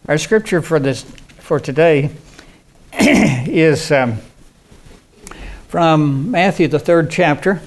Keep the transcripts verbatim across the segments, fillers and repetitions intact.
Our scripture for this for today is um, from Matthew, the third chapter,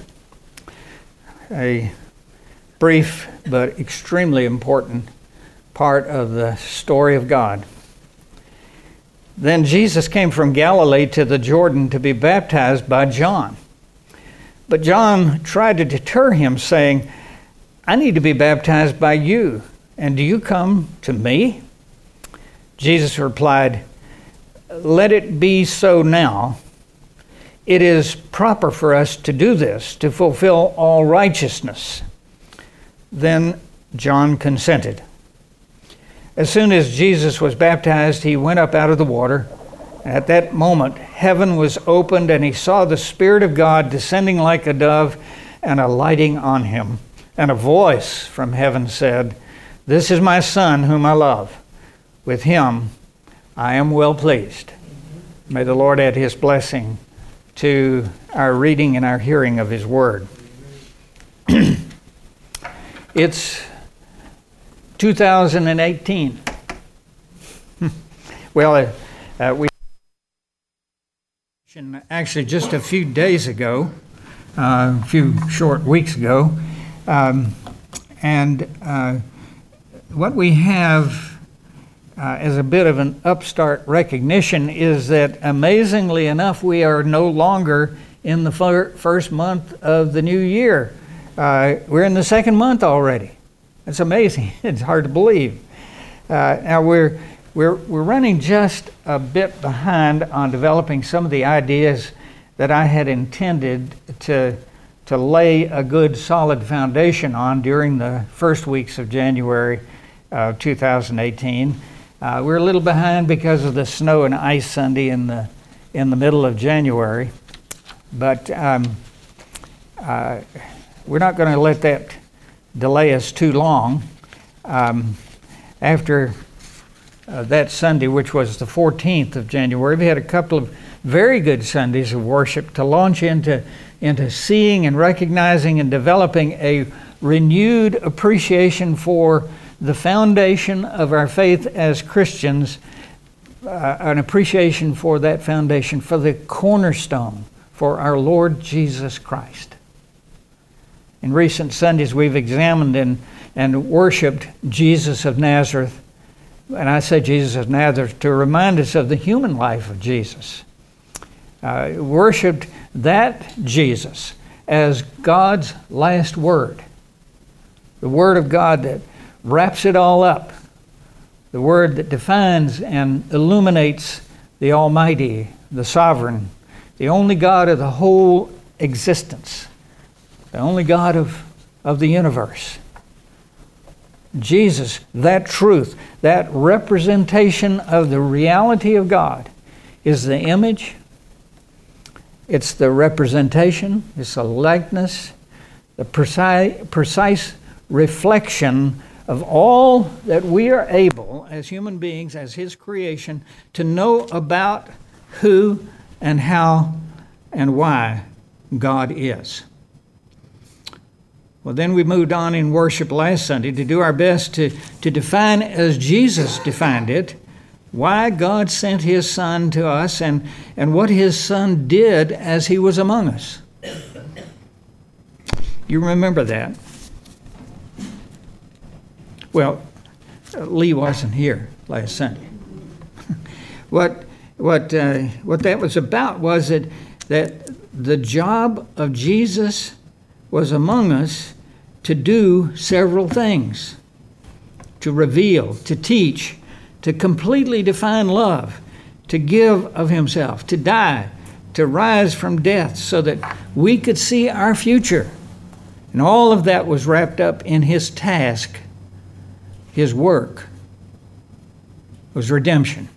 a brief but extremely important part of the story of God. Then Jesus came from Galilee to the Jordan to be baptized by John. But John tried to deter him, saying, "I need to be baptized by you, and do you come to me?" Jesus replied, "Let it be so now. It is proper for us to do this, to fulfill all righteousness." Then John consented. As soon as Jesus was baptized, he went up out of the water. At that moment, heaven was opened, and he saw the Spirit of God descending like a dove and alighting on him. And a voice from heaven said, "This is my Son, whom I love. With him I am well pleased." May the Lord add his blessing to our reading and our hearing of his word. It's two thousand eighteen. Well, uh, we actually just a few days ago, uh, a few short weeks ago, um, and uh, what we have uh, as a bit of an upstart recognition is that, amazingly enough, we are no longer in the fir- first month of the new year. Uh, we're in the second month already. It's amazing. It's hard to believe. Uh, now we're we're we're running just a bit behind on developing some of the ideas that I had intended to to lay a good solid foundation on during the first weeks of January uh, two thousand eighteen. Uh, we're a little behind because of the snow and ice Sunday in the in the middle of January, but um, uh, we're not going to let that delay us too long. Um, after uh, that Sunday, which was the fourteenth of January, we had a couple of very good Sundays of worship to launch into, into seeing and recognizing and developing a renewed appreciation for the foundation of our faith as Christians, uh, an appreciation for that foundation, for the cornerstone, for our Lord Jesus Christ. In recent Sundays, we've examined and, and worshiped Jesus of Nazareth. And I say Jesus of Nazareth to remind us of the human life of Jesus. Uh, worshipped that Jesus as God's last word. The Word of God that wraps it all up. The Word that defines and illuminates the Almighty, the Sovereign, the only God of the whole existence. The only God of, of the universe. Jesus, that truth, that representation of the reality of God, is the image, it's the representation, it's the likeness, the precise, precise reflection of all that we are able as human beings, as His creation, to know about who and how and why God is. Well, then we moved on in worship last Sunday to do our best to, to define, as Jesus defined it, why God sent His Son to us and, and what His Son did as He was among us. You remember that? Well, Lee wasn't here last Sunday. what what uh, what that was about was that that the job of Jesus was among us to do several things: to reveal, to teach, to completely define love, to give of Himself, to die, to rise from death so that we could see our future. And all of that was wrapped up in His task. His work was redemption.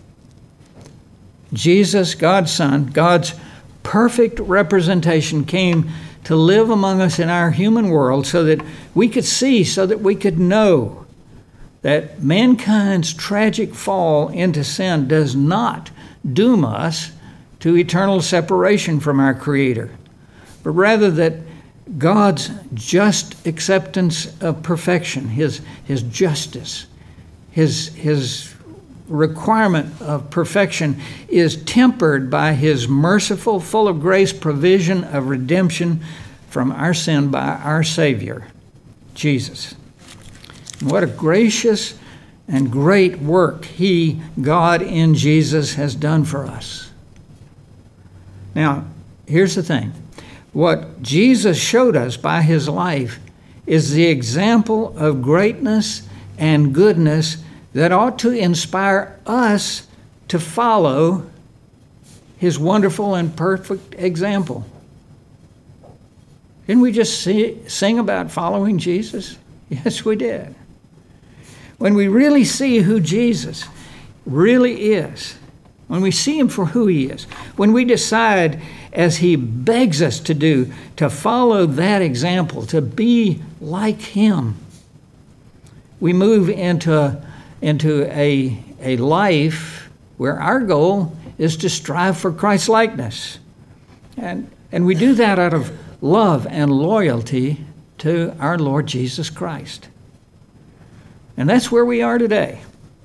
Jesus, God's Son, God's perfect representation, came to live among us in our human world so that we could see, so that we could know that mankind's tragic fall into sin does not doom us to eternal separation from our Creator, but rather that God's just acceptance of perfection, His His justice, His His requirement of perfection is tempered by his merciful, full of grace provision of redemption from our sin by our Savior, Jesus. And what a gracious and great work he, God in Jesus, has done for us. Now, here's the thing. What Jesus showed us by his life is the example of greatness and goodness that ought to inspire us to follow his wonderful and perfect example. Didn't we just see, sing about following Jesus? Yes, we did. When we really see who Jesus really is, when we see him for who he is, when we decide, as he begs us to do, to follow that example, to be like him, we move into, into a, a life where our goal is to strive for Christ's likeness. And, and we do that out of love and loyalty to our Lord Jesus Christ. And that's where we are today.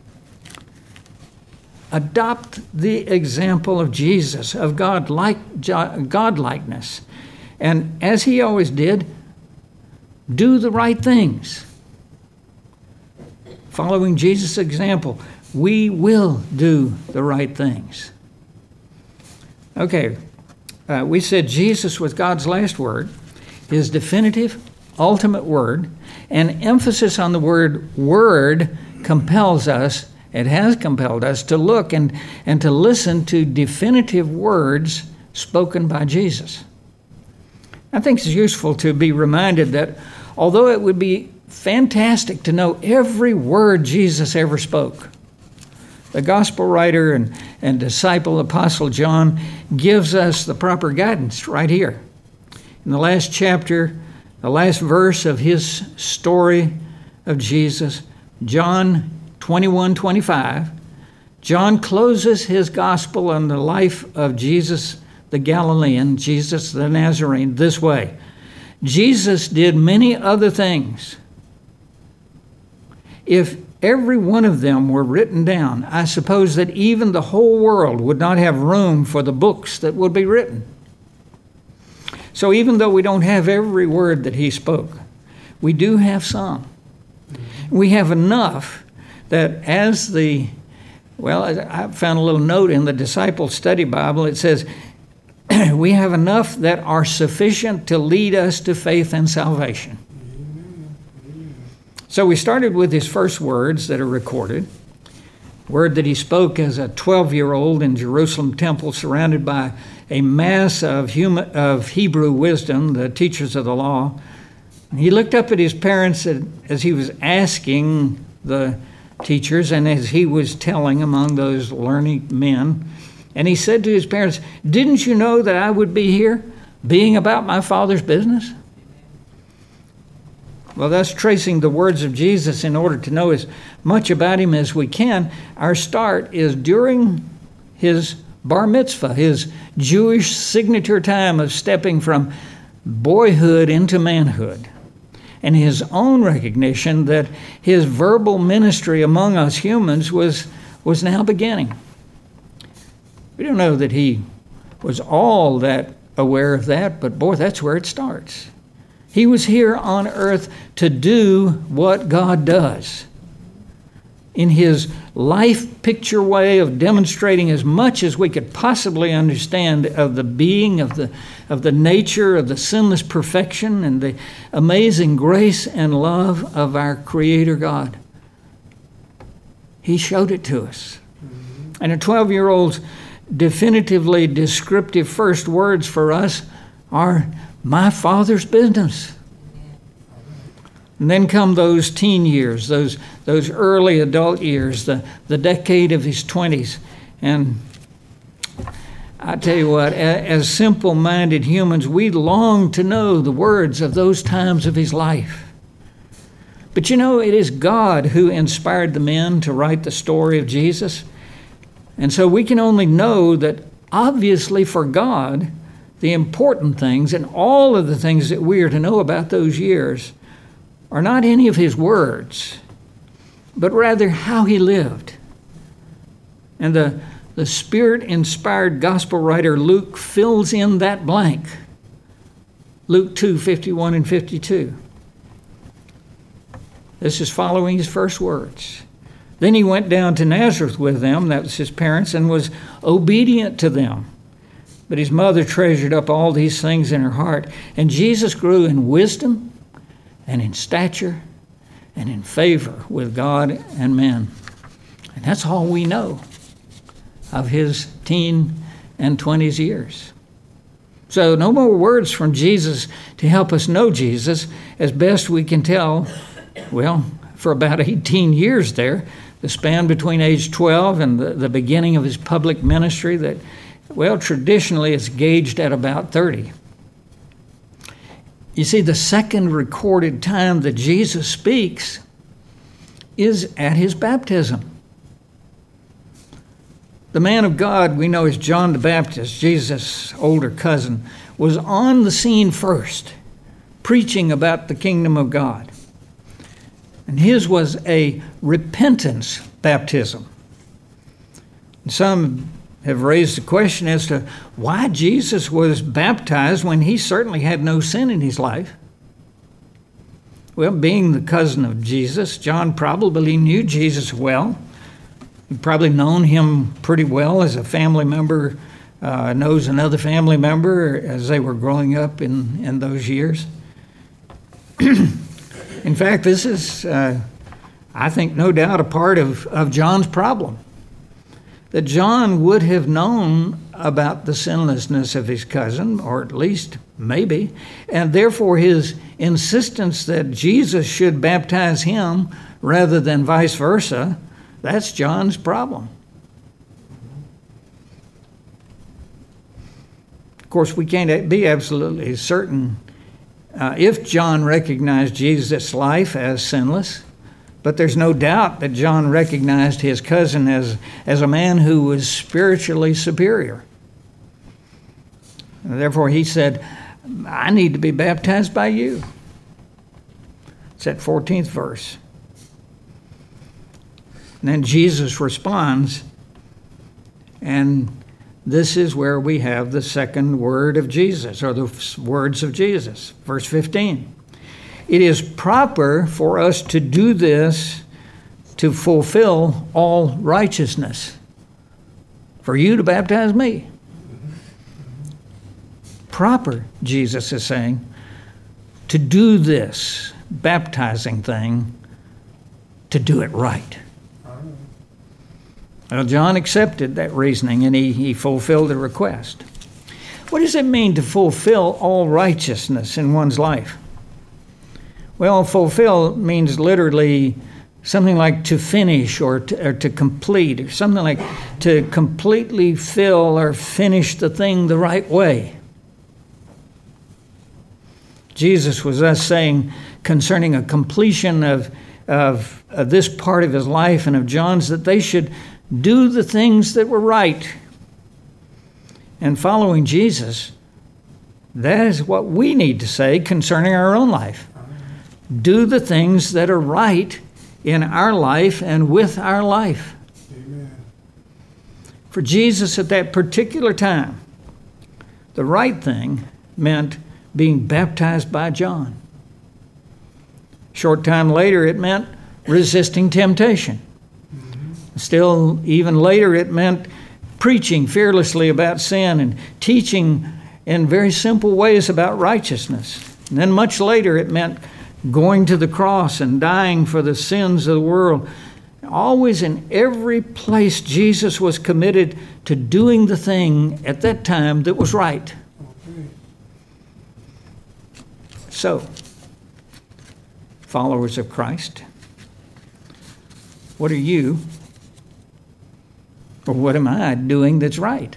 Adopt the example of Jesus, of God like godlikeness. And as he always did, do the right things. Following Jesus' example, we will do the right things. Okay, uh, we said Jesus was God's last word, his definitive, ultimate word, and emphasis on the word word compels us, it has compelled us to look and, and to listen to definitive words spoken by Jesus. I think it's useful to be reminded that although it would be fantastic to know every word Jesus ever spoke, the gospel writer and, and disciple Apostle John gives us the proper guidance right here. In the last chapter, the last verse of his story of Jesus, John twenty-one twenty-five, John closes his gospel on the life of Jesus the Galilean, Jesus the Nazarene, this way. Jesus did many other things. If every one of them were written down, I suppose that even the whole world would not have room for the books that would be written. So even though we don't have every word that he spoke, we do have some. We have enough that as the, well, I found a little note in the Disciple Study Bible. It says, we have enough that are sufficient to lead us to faith and salvation. So we started with his first words that are recorded, word that he spoke as a twelve-year-old in Jerusalem temple surrounded by a mass of, human, of Hebrew wisdom, the teachers of the law. He looked up at his parents as he was asking the teachers and as he was telling among those learning men. And he said to his parents, "Didn't you know that I would be here, being about my Father's business?" Well, thus tracing the words of Jesus in order to know as much about him as we can, our start is during his bar mitzvah, his Jewish signature time of stepping from boyhood into manhood, and his own recognition that his verbal ministry among us humans was, was now beginning. We don't know that he was all that aware of that, but boy, that's where it starts. He was here on earth to do what God does. In his life picture way of demonstrating as much as we could possibly understand of the being, of the, of the nature, of the sinless perfection, and the amazing grace and love of our Creator God. He showed it to us. And a twelve-year-old's definitively descriptive first words for us are, "My Father's business." And then come those teen years, those those early adult years, the, the decade of his twenties. And I tell you what, as simple-minded humans, we long to know the words of those times of his life. But you know, it is God who inspired the men to write the story of Jesus. And so we can only know that obviously for God, the important things and all of the things that we are to know about those years are not any of his words, but rather how he lived, And the, the Spirit-inspired gospel writer Luke fills in that blank. Luke two, fifty-one and fifty-two. This is following his first words. Then he went down to Nazareth with them, that was his parents, and was obedient to them. But his mother treasured up all these things in her heart. And Jesus grew in wisdom and in stature and in favor with God and men. And that's all we know of his teen and twenties years. So no more words from Jesus to help us know Jesus. As best we can tell, well, for about eighteen years there, the span between age twelve and the, the beginning of his public ministry that, well, traditionally is gauged at about thirty. You see, the second recorded time that Jesus speaks is at his baptism. The man of God we know as John the Baptist, Jesus' older cousin, was on the scene first, preaching about the kingdom of God. And his was a repentance baptism. And some have raised the question as to why Jesus was baptized when he certainly had no sin in his life. Well, being the cousin of Jesus, John probably knew Jesus well. He'd probably known him pretty well as a family member uh, knows another family member as they were growing up in, in those years. In fact, this is, uh, I think, no doubt a part of, of John's problem. That John would have known about the sinlessness of his cousin, or at least maybe, and therefore his insistence that Jesus should baptize him rather than vice versa, that's John's problem. Of course, we can't be absolutely certain uh, if John recognized Jesus' life as sinless, but there's no doubt that John recognized his cousin as, as a man who was spiritually superior. And therefore, he said, I need to be baptized by you. It's that fourteenth verse. And then Jesus responds, and this is where we have the second word of Jesus, or the words of Jesus. Verse fifteen. It is proper for us to do this to fulfill all righteousness. For you to baptize me. Proper, Jesus is saying, to do this baptizing thing, to do it right. Well, John accepted that reasoning, and he, he fulfilled the request. What does it mean to fulfill all righteousness in one's life? Well, fulfill means literally something like to finish or to, or to complete, or something like to completely fill or finish the thing the right way. Jesus was thus saying concerning a completion of, of, of this part of his life and of John's that they should do the things that were right. And following Jesus, that is what we need to say concerning our own life. Do the things that are right in our life and with our life. Amen. For Jesus at that particular time, the right thing meant being baptized by John. Short time later, it meant resisting temptation. Mm-hmm. Still, even later, it meant preaching fearlessly about sin and teaching in very simple ways about righteousness. And then much later, it meant going to the cross and dying for the sins of the world. Always in every place, Jesus was committed to doing the thing at that time that was right. Okay. So, followers of Christ, what are you, or what am I doing that's right?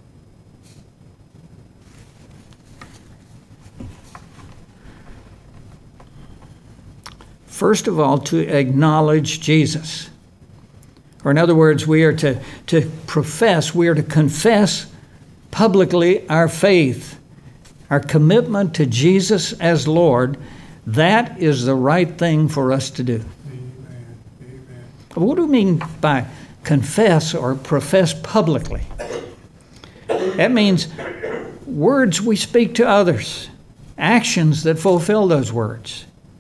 First of all, to acknowledge Jesus. Or in other words, we are to, to profess, we are to confess publicly our faith, our commitment to Jesus as Lord. That is the right thing for us to do. Amen. Amen. What do we mean by confess or profess publicly. That means words we speak to others, actions that fulfill those words.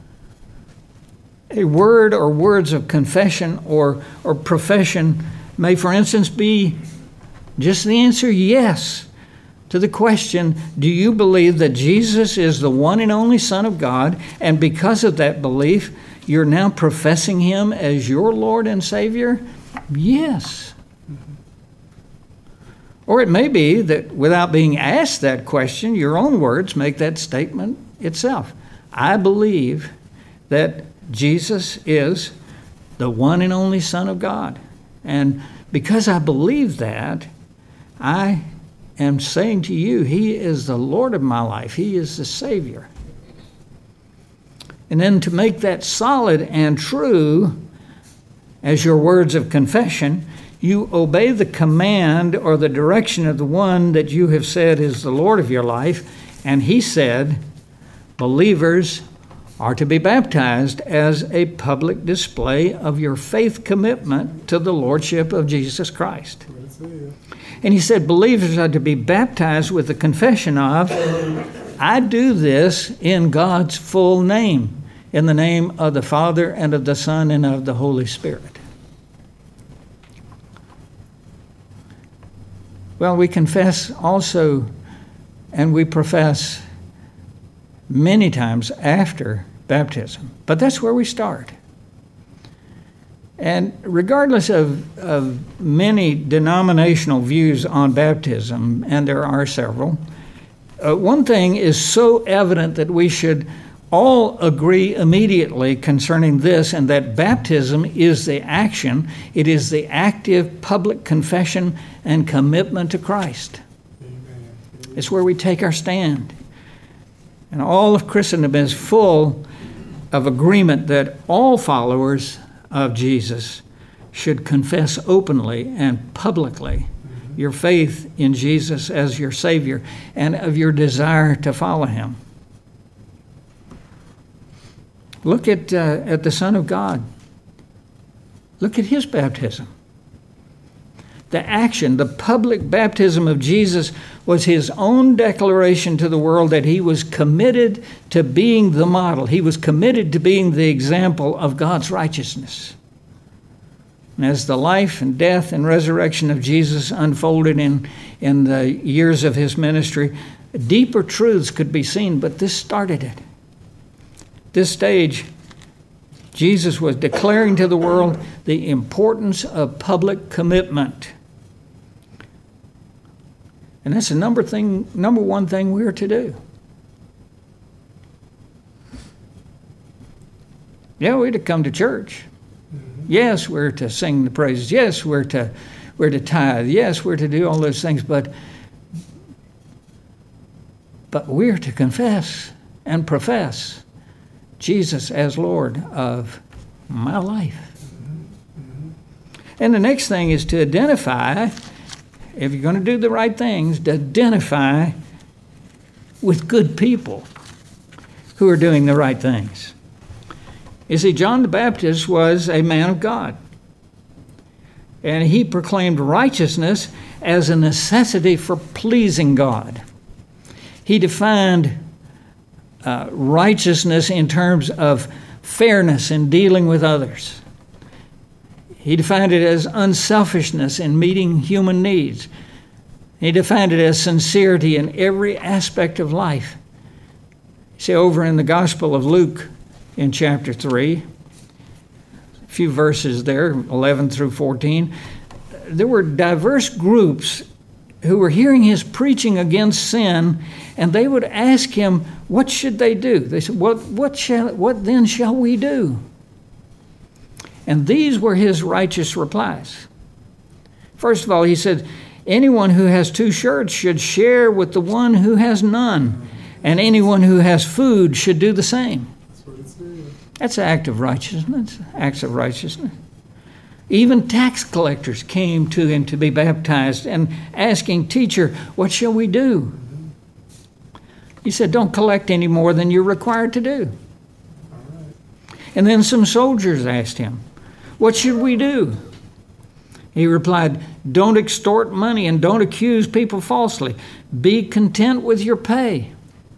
A word or words of confession or, or profession may, for instance, be just the answer yes to the question, do you believe that Jesus is the one and only Son of God, and because of that belief, you're now professing him as your Lord and Savior? Yes. Mm-hmm. Or it may be that without being asked that question, your own words make that statement itself. I believe that Jesus is the one and only Son of God. And because I believe that, I am saying to you, he is the Lord of my life. He is the Savior. And then to make that solid and true as your words of confession, you obey the command or the direction of the one that you have said is the Lord of your life. And he said, believers are to be baptized as a public display of your faith commitment to the Lordship of Jesus Christ. And he said, believers are to be baptized with the confession of, I do this in God's full name, in the name of the Father and of the Son and of the Holy Spirit. Well, we confess also, and we profess many times after baptism, but that's where we start. And regardless of, of many denominational views on baptism, and there are several, uh, one thing is so evident that we should all agree immediately concerning this, and that baptism is the action, it is the active public confession and commitment to Christ. Amen. It's where we take our stand. And all of Christendom is full of agreement that all followers of Jesus should confess openly and publicly mm-hmm. your faith in Jesus as your Savior and of your desire to follow him. Look at, uh, at the Son of God. Look at his baptism. The action, the public baptism of Jesus was his own declaration to the world that he was committed to being the model. He was committed to being the example of God's righteousness. And as the life and death and resurrection of Jesus unfolded in, in the years of his ministry, deeper truths could be seen, but this started it. This stage, Jesus was declaring to the world the importance of public commitment. And that's the number thing, number one thing we are to do. Yeah, we're to come to church. Mm-hmm. Yes, we're to sing the praises. Yes, we're to we're to tithe. Yes, we're to do all those things. But but we're to confess and profess Jesus as Lord of my life. Mm-hmm. And the next thing is to identify, if you're going to do the right things, to identify with good people who are doing the right things. You see, John the Baptist was a man of God, and he proclaimed righteousness as a necessity for pleasing God. He defined uh, righteousness in terms of fairness in dealing with others. He defined it as unselfishness in meeting human needs. He defined it as sincerity in every aspect of life. See, over in the Gospel of Luke in chapter three, a few verses there, eleven through fourteen, there were diverse groups who were hearing his preaching against sin, and they would ask him, what should they do? They said, what, what, shall, what then shall we do? And these were his righteous replies. First of all, he said, anyone who has two shirts should share with the one who has none, and anyone who has food should do the same. That's what it's doing. That's an act of righteousness, acts of righteousness. Even tax collectors came to him to be baptized and asking, teacher, what shall we do? He said, don't collect any more than you're required to do. And then some soldiers asked him, what should we do? He replied, "Don't extort money and don't accuse people falsely. Be content with your pay."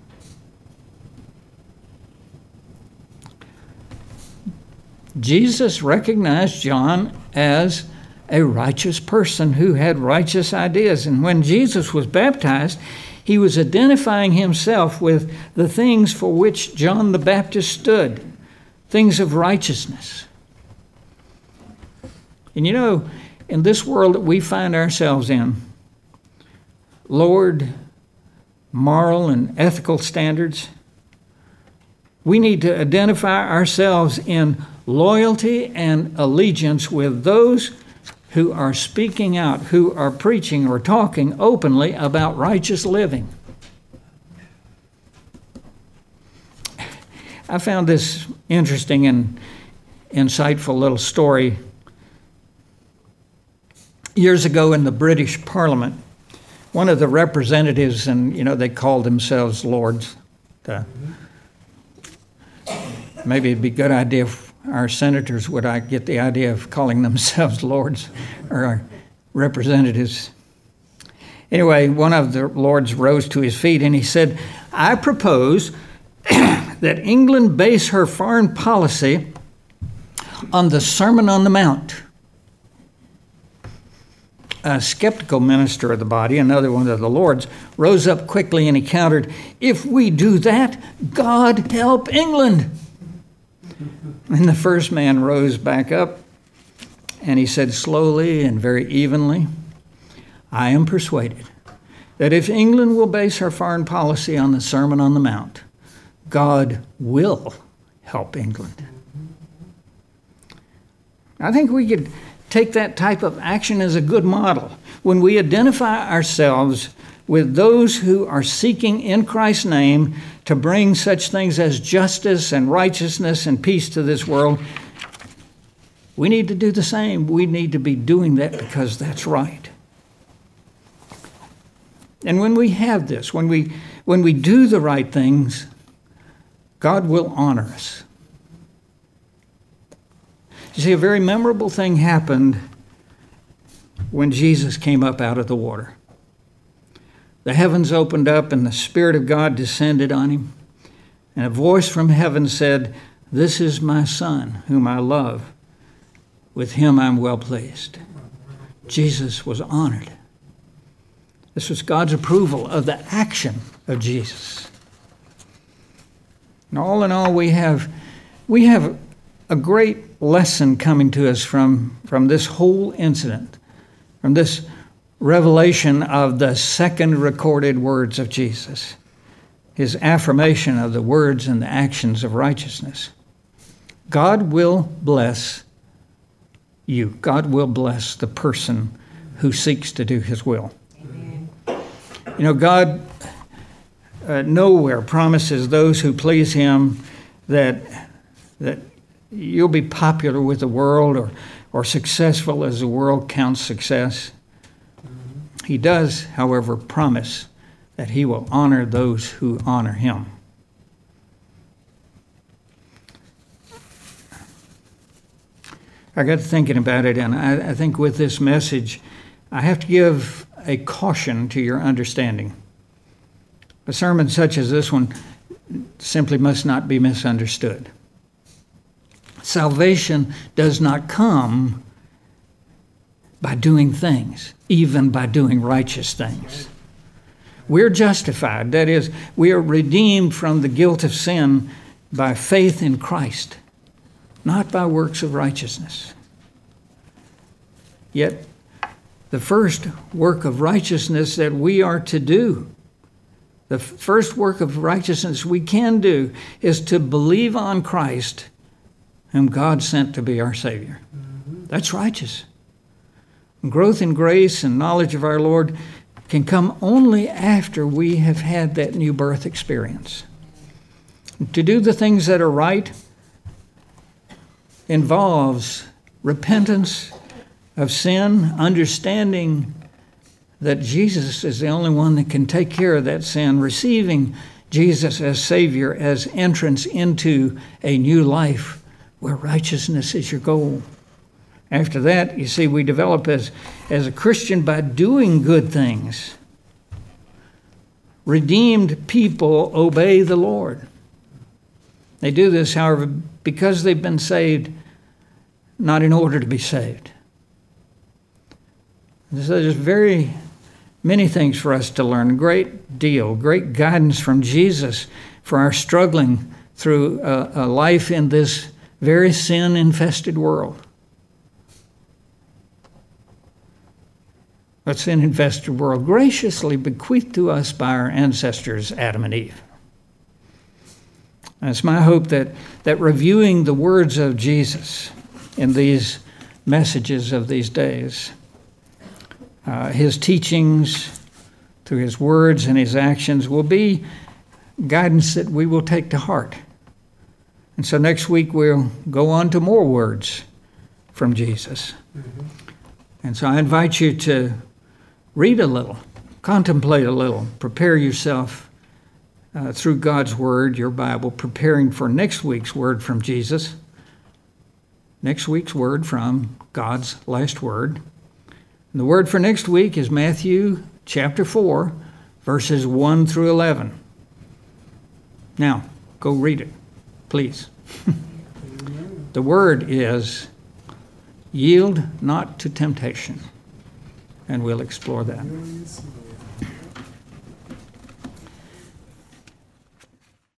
Jesus recognized John as a righteous person who had righteous ideas. And when Jesus was baptized, he was identifying himself with the things for which John the Baptist stood, things of righteousness. And you know, in this world that we find ourselves in, lowered moral and ethical standards, we need to identify ourselves in loyalty and allegiance with those who are speaking out, who are preaching or talking openly about righteous living. I found this interesting and insightful little story. Years ago in the British Parliament, one of the representatives, and you know, they called themselves lords. Uh, maybe it'd be a good idea if our senators would I get the idea of calling themselves lords or our representatives. Anyway, one of the lords rose to his feet and he said, "I propose that England base her foreign policy on the Sermon on the Mount." A skeptical minister of the body, another one of the lords, rose up quickly and he countered, "If we do that, God help England." And the first man rose back up and he said slowly and very evenly, "I am persuaded that if England will base her foreign policy on the Sermon on the Mount, God will help England." I think we could take that type of action as a good model. When we identify ourselves with those who are seeking in Christ's name to bring such things as justice and righteousness and peace to this world, we need to do the same. We need to be doing that because that's right. And when we have this, when we when we do the right things, God will honor us. You see, a very memorable thing happened when Jesus came up out of the water. The heavens opened up and the Spirit of God descended on him. And a voice from heaven said, "This is my Son, whom I love. With him I'm well pleased." Jesus was honored. This was God's approval of the action of Jesus. And all in all, we have, we have a great lesson coming to us from, from this whole incident, from this revelation of the second recorded words of Jesus, his affirmation of the words and the actions of righteousness. God will bless you. God will bless the person who seeks to do his will. Amen. You know, God uh, nowhere promises those who please him that that you'll be popular with the world or, or successful as the world counts success. Mm-hmm. He does, however, promise that he will honor those who honor him. I got thinking about it, and I, I think with this message, I have to give a caution to your understanding. A sermon such as this one simply must not be misunderstood. Salvation does not come by doing things, even by doing righteous things. We're justified. That is, we are redeemed from the guilt of sin by faith in Christ, not by works of righteousness. Yet, the first work of righteousness that we are to do, the first work of righteousness we can do, is to believe on Christ, whom God sent to be our Savior. Mm-hmm. That's righteous. Growth in grace and knowledge of our Lord can come only after we have had that new birth experience. To do the things that are right involves repentance of sin, understanding that Jesus is the only one that can take care of that sin, receiving Jesus as Savior, as entrance into a new life where righteousness is your goal, After that, you see, we develop as, as a Christian by doing good things. Redeemed people obey the Lord. They do this, however, because they've been saved, not in order to be saved. So there's very many things for us to learn, a great deal, great guidance from Jesus for our struggling through a, a life in this very sin-infested world. A sin-infested world graciously bequeathed to us by our ancestors, Adam and Eve. And it's my hope that, that reviewing the words of Jesus in these messages of these days, uh, his teachings through his words and his actions will be guidance that we will take to heart. And so next week we'll go on to more words from Jesus. Mm-hmm. And so I invite you to read a little, contemplate a little, prepare yourself uh, through God's Word, your Bible, preparing for next week's word from Jesus. Next week's word from God's last word. And the word for next week is Matthew chapter four, verses one through eleven. Now, go read it, please. The word is, yield not to temptation. And we'll explore that.